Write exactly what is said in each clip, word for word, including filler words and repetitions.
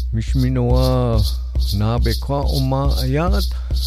Mishminoa Nabekwa Oma Ayat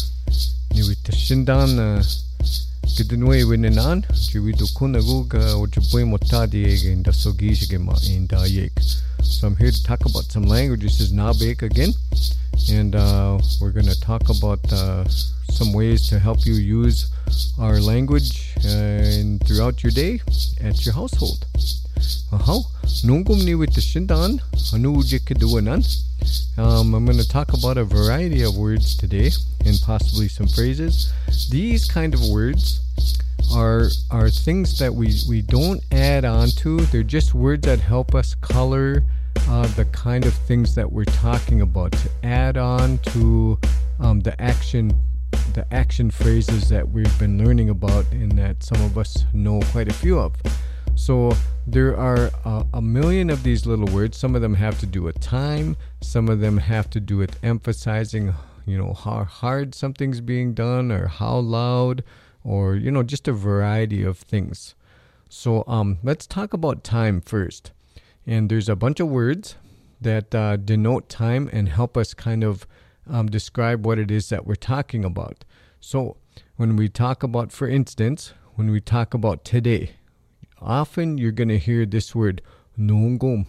Niwitashindan Gidunwe Winenan Jiwidu Kunaguga Ojabwe Motadi in the Sogishigema in Dayek. So I'm here to talk about some languages. This is Nabek again, and uh, we're going to talk about uh, some ways to help you use our language uh, and throughout your day at your household. Aha, nungum ni witashindan anu ujikiduanan. Um, I'm going to talk about a variety of words today and possibly some phrases. These kind of words are are things that we, we don't add on to. They're just words that help us color uh, the kind of things that we're talking about, to add on to um, the action the action phrases that we've been learning about and that some of us know quite a few of. So there are uh, a million of these little words. Some of them have to do with time. Some of them have to do with emphasizing, you know, how hard something's being done or how loud, or, you know, just a variety of things. So um, let's talk about time first. And there's a bunch of words that uh, denote time and help us kind of um, describe what it is that we're talking about. So when we talk about, for instance, when we talk about today, often you're going to hear this word, nongom.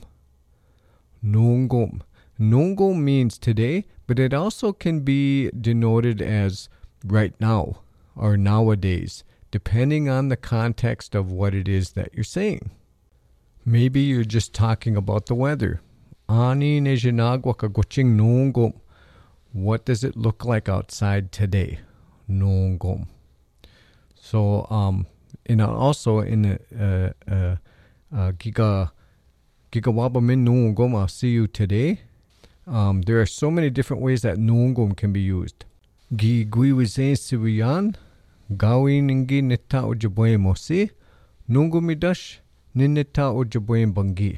Nongom. Nongom means today, but it also can be denoted as right now or nowadays, depending on the context of what it is that you're saying. Maybe you're just talking about the weather. Ani nejinagwa kagoching nongom. What does it look like outside today? Nongom. So, um, and also in a uh, uh, uh, giga gigawabamin nongom, I'll see you today. Um, there are so many different ways that nongom can be used. Gi guiwizen siwiyan gawin ngi nita ojaboy mosi nongomidash ninita ojaboy bangi.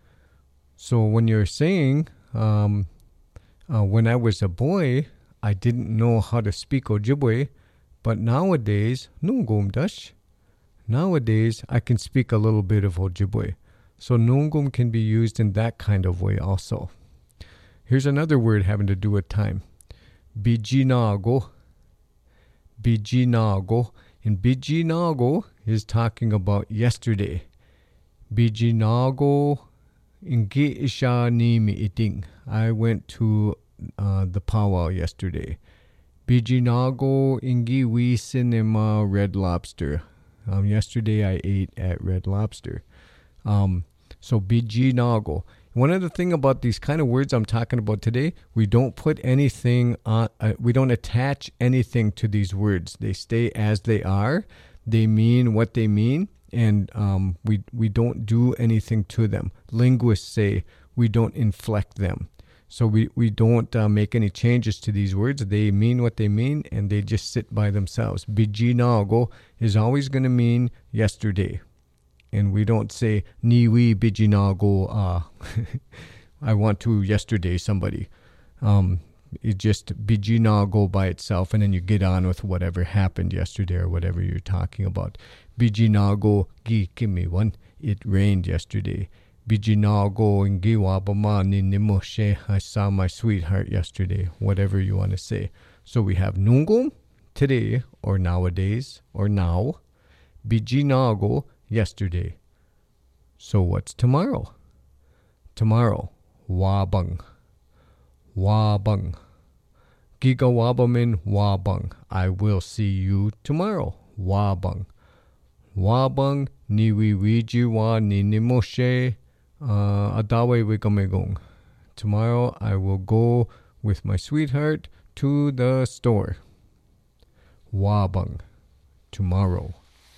So when you're saying, um, uh, when I was a boy, I didn't know how to speak Ojibwe, but nowadays, nongom dash. Nowadays, I can speak a little bit of Ojibwe. So nongom can be used in that kind of way also. Here's another word having to do with time. Bijinago. Bijinago. And bijinago is talking about yesterday. Bijinago ingi isha nimi iting. I went to uh, the powwow yesterday. Bijinago ingi wi cinema Red Lobster. Um, yesterday I ate at Red Lobster. Um, so bijinago. One other thing about these kind of words I'm talking about today, we don't put anything on, uh, we don't attach anything to these words. They stay as they are. They mean what they mean, and um, we we don't do anything to them. Linguists say we don't inflect them. So we, we don't uh, make any changes to these words. They mean what they mean, and they just sit by themselves. Bijinago is always going to mean yesterday. And we don't say, niwi bijinago, uh, I want to yesterday somebody. Um, it just bijinago by itself, and then you get on with whatever happened yesterday or whatever you're talking about. Bijinago gi kimiwan, it rained yesterday. Bijinago ngi wabama ni nimoshe, I saw my sweetheart yesterday. Whatever you want to say. So we have nungum, today, or nowadays, or now. Bijinago, yesterday. So what's tomorrow? Tomorrow, wabang. Wabang. Giga wabamin wabang. I will see you tomorrow. Wabang. Wabang niwi wiji wa ninimoshe adawe wigamegong. Tomorrow I will go with my sweetheart to the store. Wabang. Tomorrow.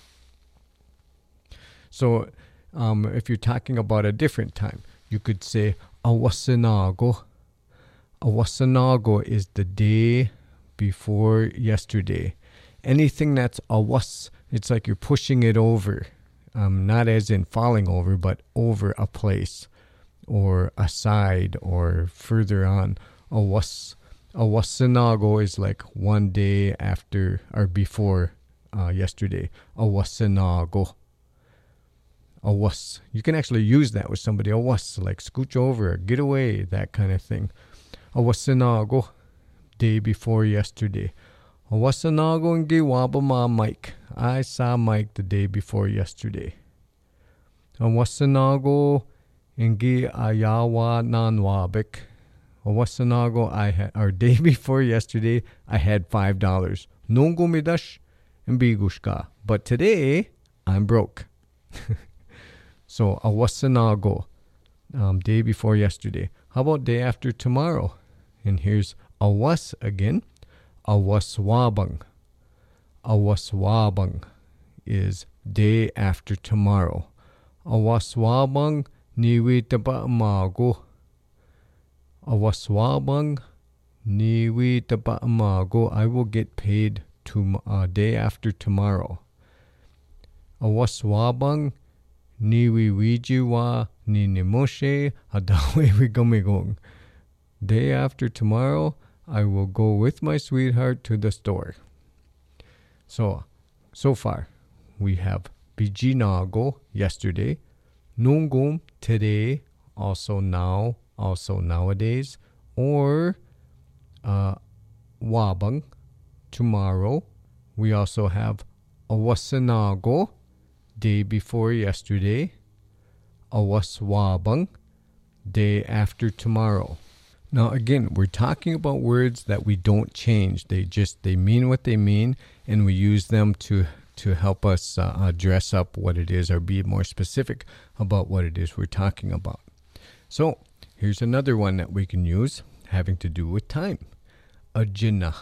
So, um, if you're talking about a different time, you could say awasanago. Awasanago is the day before yesterday. Anything that's awas, it's like you're pushing it over. Um, not as in falling over, but over a place or aside or further on. Awas, awasanago is like one day after or before uh, yesterday. Awasanago. Awas. You can actually use that with somebody. Awas, like scooch over, get away, that kind of thing. Awasanago, day before yesterday. Awasanago ngi waba ma Mike. I saw Mike the day before yesterday. Awasanago ngi ayawa nanwabik. Awasanago, I had, our day before yesterday, I had five dollars. Nongo midash and bigushka. But today, I'm broke. So, awasanago, um, day before yesterday. How about day after tomorrow? And here's awas again. Awaswabang. Awaswabang is day after tomorrow. Awaswabang niwitaba mago. Awaswabang niwitaba mago. I will get paid to uh, day after tomorrow. Awaswabang niwiwijiwa ni nimoshe adawe wigomigong. Day after tomorrow, I will go with my sweetheart to the store. So, so far, we have bijinago, yesterday, nungum, today, also now, also nowadays, or uh, wabang, tomorrow. We also have awasanago, day before yesterday, awaswabang, day after tomorrow. Now again, we're talking about words that we don't change. They just, they mean what they mean, and we use them to to help us uh, uh, dress up what it is or be more specific about what it is we're talking about. So here's another one that we can use having to do with time. Ajinna.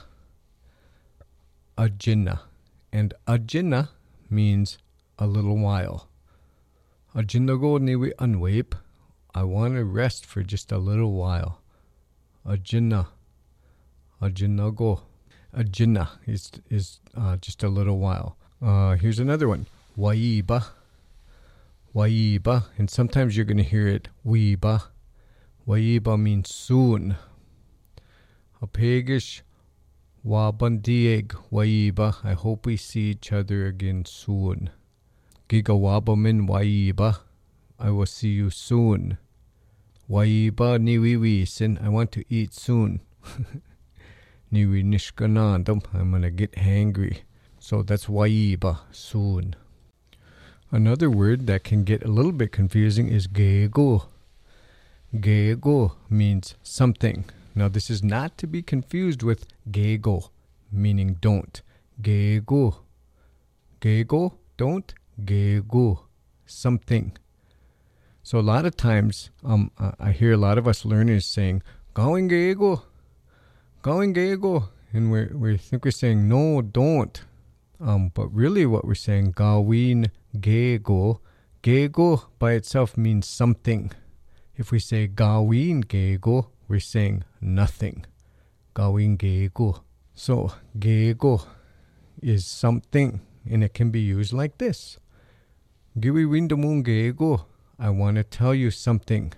Ajinna. And ajinna means a little while. Ajinnago niwi unwape. I want to rest for just a little while. Ajinna. Ajinnago. Ajinna is, is uh, just a little while. Uh, here's another one. Waiba. Waiba. And sometimes you're going to hear it. Weiba. Waiba means soon. Apegish. Wabandieg. Waiba. I hope we see each other again soon. Gigawabamin waiba. I will see you soon. Waiba niwiwi sin. I want to eat soon. Niwi nishkanandam. I'm going to get hangry. So that's waiba, soon. Another word that can get a little bit confusing is gego. Gego means something. Now this is not to be confused with gego, meaning don't. Gego. Gego, don't. Gego, something. So a lot of times, um, I hear a lot of us learners saying, going gego, going gego. And we we think we're saying, no, don't. Um, but really what we're saying, gawin gego, gego by itself means something. If we say gawin gego, we're saying nothing. Gawin gego. So gego is something, and it can be used like this. Giwi windamun gego. I want to tell you something.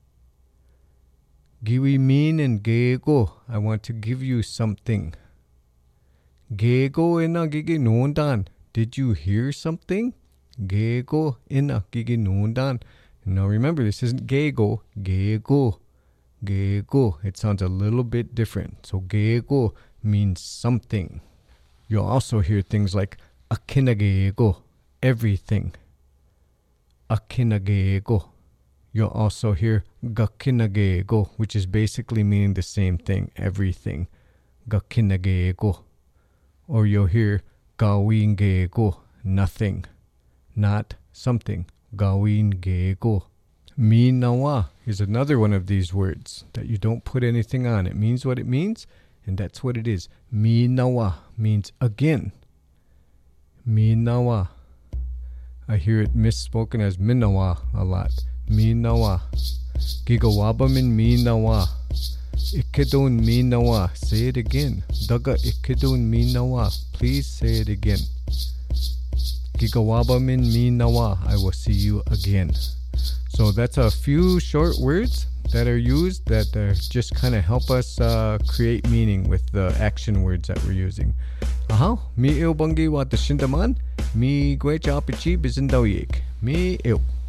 Giwi min and gego. I want to give you something. Gego ina giginundan. Did you hear something? Gego ina giginundan. Now remember, this isn't gego. Gego. Gego. It sounds a little bit different. So gego means something. You'll also hear things like akinagego. Everything. Akinagego. You'll also hear gakinagego, which is basically meaning the same thing. Everything. Gakinagego. Or you'll hear gawin gego, nothing, not something. Gawin gego. Minawa is another one of these words that you don't put anything on. It means what it means, and that's what it is. Minawa means again. Minawa. I hear it misspoken as minawa a lot. Minawa. Gigawabamin minawa. Ikedon minawa. Say it again. Daga ikedon minawa. Please say it again. Gigawabamin minawa. I will see you again. So that's a few short words that are used that uh, just kind of help us uh, create meaning with the action words that we're using. Aha, mi ilbangi wa tashindaman. Mi gwe chapichi bizindawik. Mi eu.